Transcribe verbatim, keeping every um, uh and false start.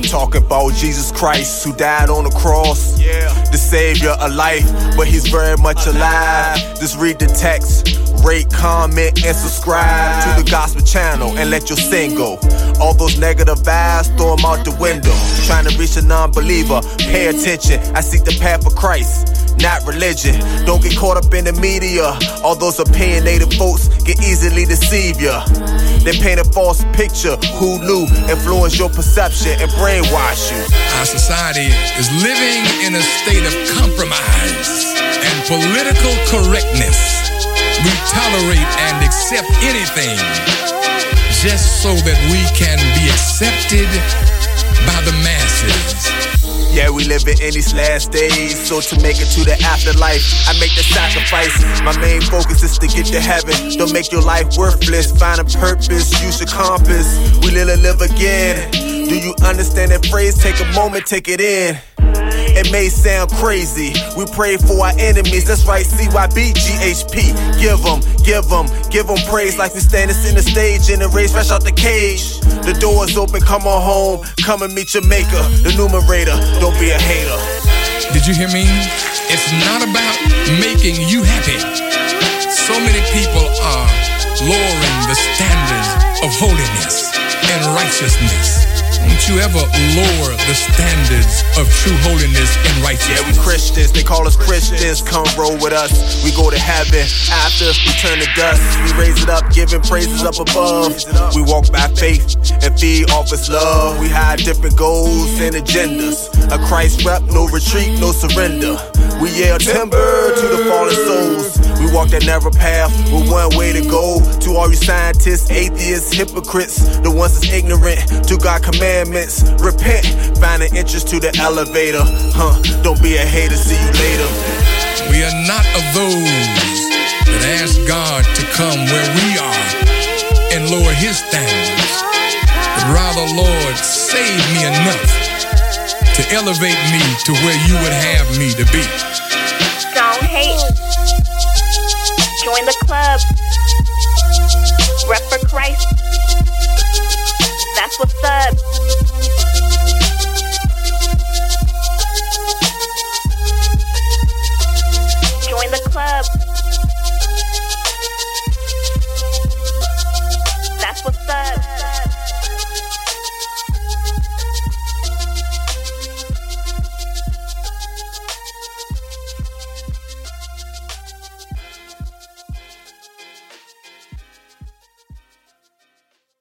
talking about Jesus Christ, who died on the cross, yeah, the savior of life, but he's very much alive. Just read the text, rate, comment, and subscribe to the gospel channel and let your sin go. All those negative vibes, throw them out the window. Trying to reach a non-believer, pay attention. I seek the path of Christ, not religion. Don't get caught up in the media. All those opinionated folks can easily deceive ya. They paint a false picture. Who knew? Influence your perception and brainwash you. Our society is living in a state of compromise and political correctness. We tolerate and accept anything just so that we can be accepted by the masses. Yeah, we living in these last days, so to make it to the afterlife, I make the sacrifice. My main focus is to get to heaven. Don't make your life worthless. Find a purpose, use your compass. We live and live again. Do you understand that phrase? Take a moment, take it in. It may sound crazy. We pray for our enemies. That's right, C Y B G H P. Give them, give them, give them praise like we standing in the stage in the race, fresh out the cage. The door is open, come on home. Come and meet your maker, the numerator. Don't be a hater. Did you hear me? It's not about making you happy. So many people are lowering the standards of holiness and righteousness. Don't you ever lower the standards of true holiness and righteousness. Yeah, we Christians, they call us Christians. Come roll with us, we go to heaven. After we turn to dust, we raise it up, giving praises up above. We walk by faith and feed off His love. We hide different goals and agendas. A Christ rep, no retreat, no surrender. We yell timber to the fallen souls. We walk that narrow path with one way to go. To all you scientists, atheists, hypocrites, the ones that's ignorant to God's commandments, repent, find an entrance to the elevator. Huh, don't be a hater, see you later. We are not of those that ask God to come where we are and lower His standards, but rather, Lord, save me enough to elevate me to where you would have me to be. Don't hate. Join the club. Rep for Christ.